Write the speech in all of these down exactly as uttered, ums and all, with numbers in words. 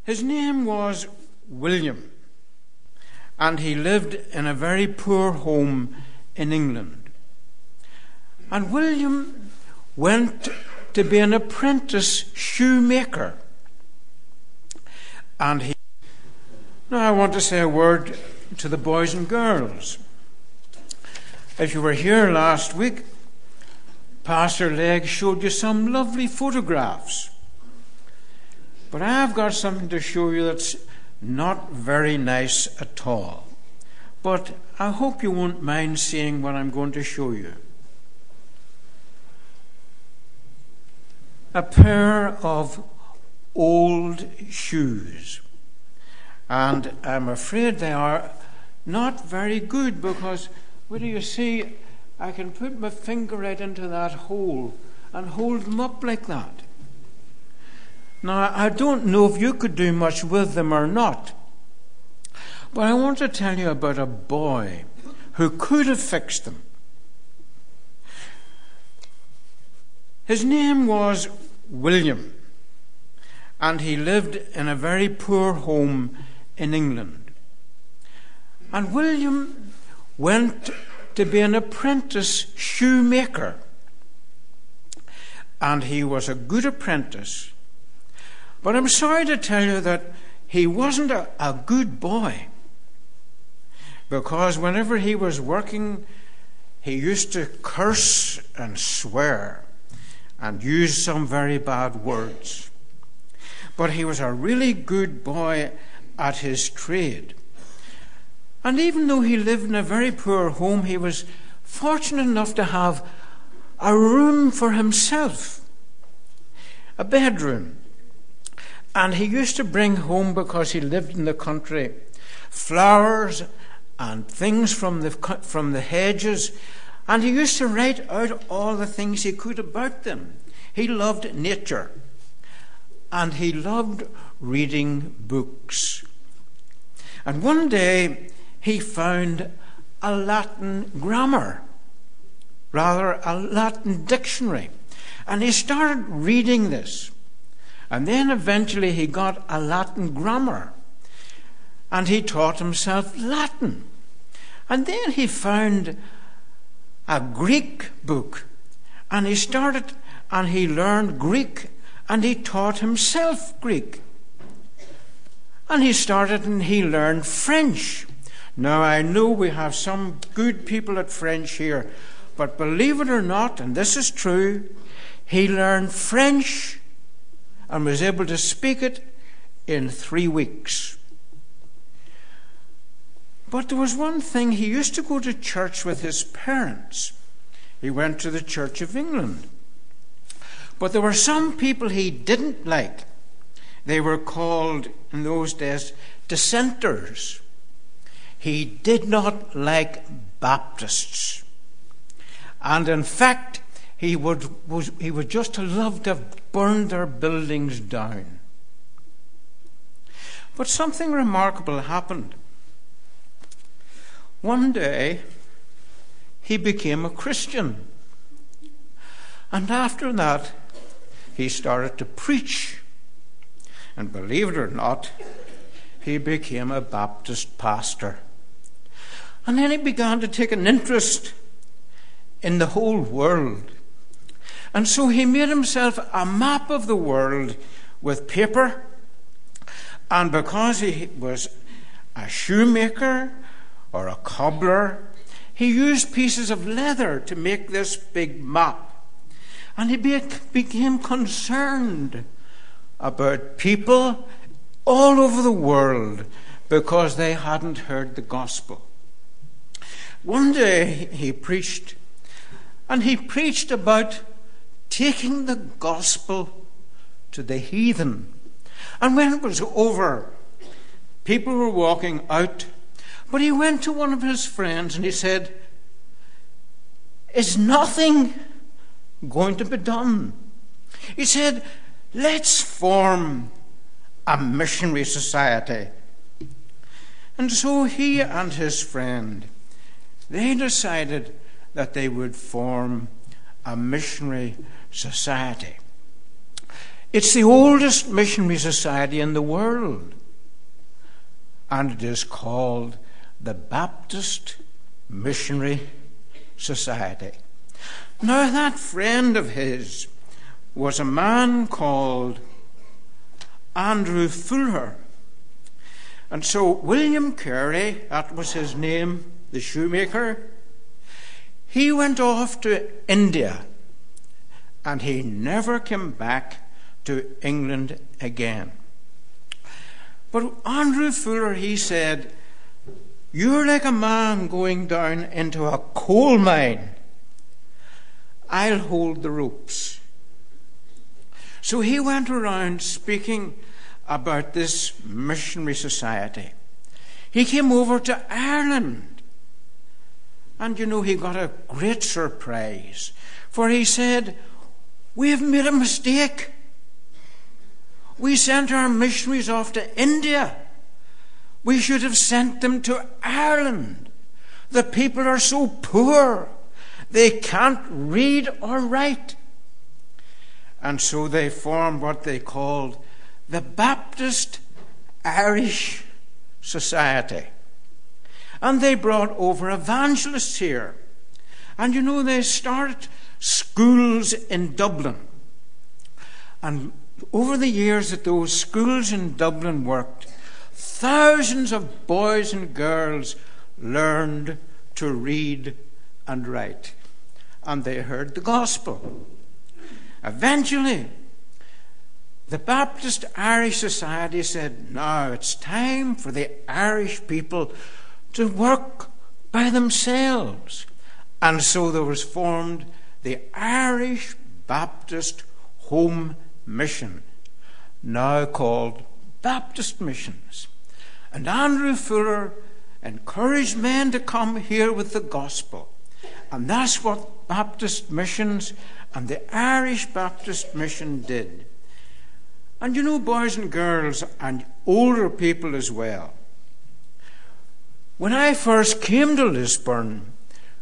His name was William, and he lived in a very poor home in England. And William went to be an apprentice shoemaker. And he... Now I want to say a word to the boys and girls. If you were here last week, Pastor Legg showed you some lovely photographs. But I've got something to show you that's not very nice at all. But I hope you won't mind seeing what I'm going to show you. A pair of old shoes. And I'm afraid they are not very good, because, what do you see, I can put my finger right into that hole and hold them up like that. Now, I don't know if you could do much with them or not, but I want to tell you about a boy who could have fixed them. His name was William, and he lived in a very poor home in England. And William went to be an apprentice shoemaker, and he was a good apprentice. But I'm sorry to tell you that he wasn't a, a good boy, because whenever he was working, he used to curse and swear and use some very bad words. But he was a really good boy at his trade. And even though he lived in a very poor home, he was fortunate enough to have a room for himself, a bedroom. And he used to bring home, because he lived in the country, flowers and things from the from the hedges, and he used to write out all the things he could about them. He loved nature, and he loved reading books. And one day he found a Latin grammar, rather a Latin dictionary, and he started reading this. And then eventually he got a Latin grammar, and he taught himself Latin. And then he found a Greek book, and he started and he learned Greek, and he taught himself Greek. And he started and he learned French. Now, I know we have some good people at French here, but believe it or not, and this is true, he learned French and was able to speak it in three weeks. But there was one thing: he used to go to church with his parents. He went to the Church of England. But there were some people he didn't like. They were called, in those days, dissenters. He did not like Baptists. And in fact, he would, was, he would just have loved to have burned their buildings down. But something remarkable happened. One day, he became a Christian. And after that, he started to preach. And believe it or not, he became a Baptist pastor. And then he began to take an interest in the whole world. And so he made himself a map of the world with paper. And because he was a shoemaker or a cobbler, he used pieces of leather to make this big map. And he be- became concerned about people all over the world because they hadn't heard the gospel. One day he preached, and he preached about taking the gospel to the heathen. And when it was over, people were walking out, but he went to one of his friends and he said, "Is nothing going to be done?" He said, "Let's form a missionary society." And so he and his friend, they decided that they would form a missionary society. It's the oldest missionary society in the world, and it is called the Baptist Missionary Society. Now, that friend of his was a man called Andrew Fuller. And so William Carey, that was his name, the shoemaker, he went off to India, and he never came back to England again. But Andrew Fuller, he said, "You're like a man going down into a coal mine. I'll hold the ropes." So he went around speaking about this missionary society. He came over to Ireland, and you know, he got a great surprise, for he said, "We have made a mistake. We sent our missionaries off to India. We should have sent them to Ireland. The people are so poor, they can't read or write." And so they formed what they called the Baptist Irish Society. And they brought over evangelists here. And you know, they started schools in Dublin. And over the years that those schools in Dublin worked, thousands of boys and girls learned to read and write. And they heard the gospel. Eventually, the Baptist Irish Society said, "Now it's time for the Irish people to work by themselves." And so there was formed the Irish Baptist Home Mission, now called Baptist Missions. And Andrew Fuller encouraged men to come here with the gospel. And that's what Baptist Missions and the Irish Baptist Mission did. And you know, boys and girls, and older people as well, when I first came to Lisburn,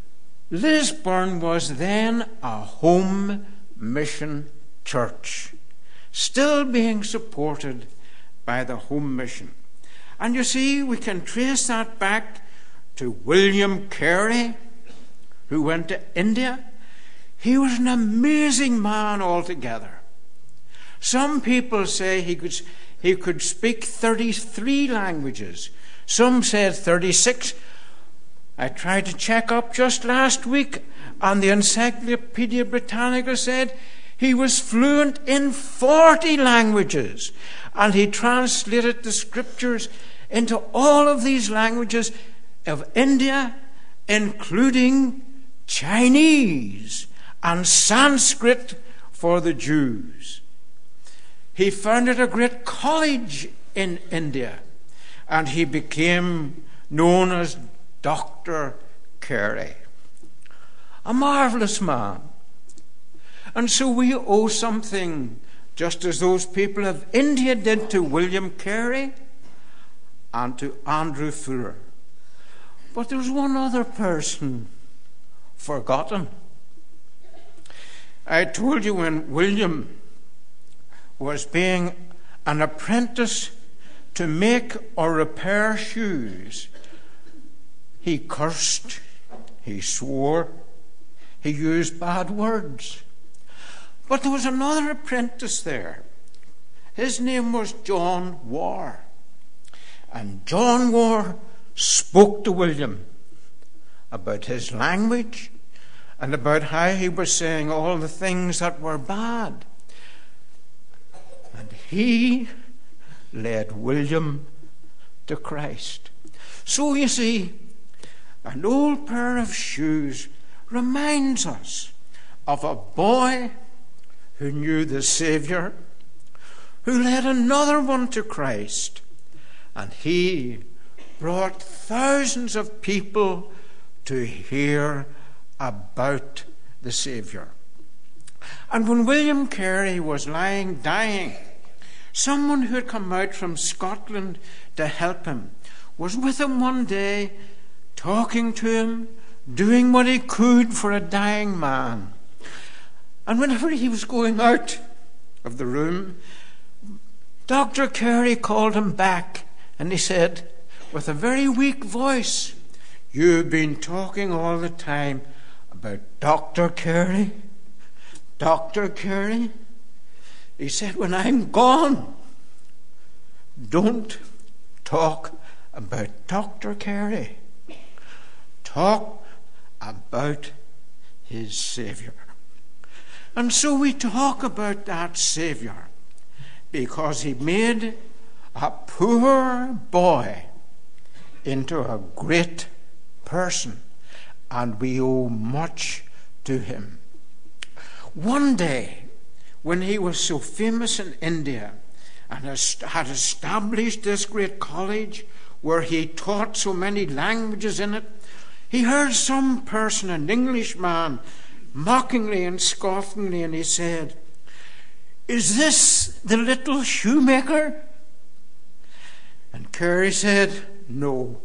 Lisburn was then a home mission church, still being supported by the home mission. And you see, we can trace that back to William Carey, who went to India. He was an amazing man altogether. Some people say he could, he could speak thirty-three languages. Some said thirty-six. I tried to check up just last week, and the Encyclopedia Britannica said he was fluent in forty languages, and he translated the scriptures into all of these languages of India, including Chinese and Sanskrit for the Jews. He founded a great college in India, and he became known as Doctor Carey. A marvelous man. And so we owe something, just as those people of India did to William Carey and to Andrew Fuller. But there's one other person forgotten. I told you when William was being an apprentice to make or repair shoes, he cursed, he swore, he used bad words. But there was another apprentice there. His name was John Warr. And John Warr spoke to William about his language and about how he was saying all the things that were bad. And he led William to Christ. So you see, an old pair of shoes reminds us of a boy who knew the Saviour, who led another one to Christ, and he brought thousands of people to hear about the Saviour. And when William Carey was lying dying, someone who had come out from Scotland to help him was with him one day, talking to him, doing what he could for a dying man. And whenever he was going out of the room, Doctor Carey called him back, and he said, with a very weak voice, "You've been talking all the time about Doctor Carey, Doctor Carey." He said, "When I'm gone, don't talk about Doctor Carey. Talk about his Saviour." And so we talk about that Saviour because he made a poor boy into a great person, and we owe much to him. One day, when he was so famous in India and had established this great college where he taught so many languages in it, he heard some person, an Englishman, mockingly and scoffingly, and he said, "Is this the little shoemaker?" And Carey said, "No,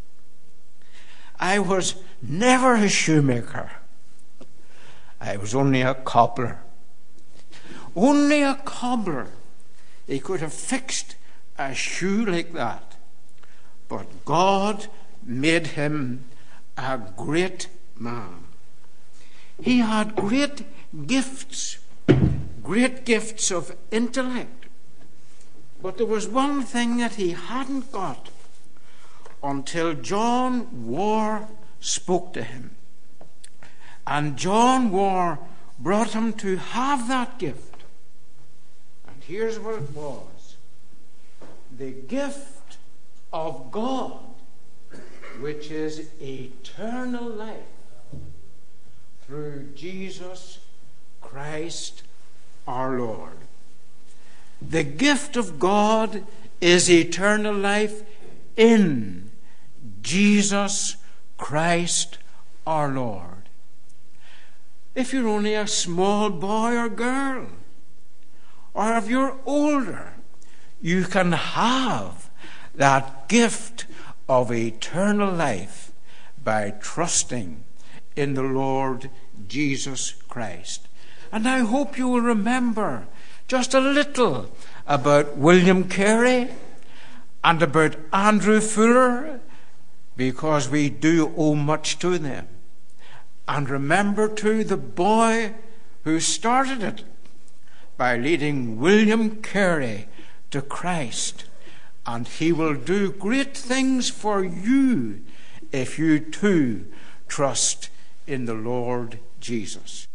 I was never a shoemaker. I was only a cobbler. Only a cobbler. He could have fixed a shoe like that. But God made him a great man. He had great gifts, great gifts of intellect. But there was one thing that he hadn't got until John Warr spoke to him. And John Warr brought him to have that gift. And here's what it was: the gift of God, which is eternal life through Jesus Christ our Lord. The gift of God is eternal life in Jesus Christ our Lord. If you're only a small boy or girl, or if you're older, you can have that gift of eternal life by trusting in the Lord Jesus Christ. And I hope you will remember just a little about William Carey and about Andrew Fuller, because we do owe much to them. And remember too the boy who started it by leading William Carey to Christ. And he will do great things for you if you too trust in the Lord Jesus.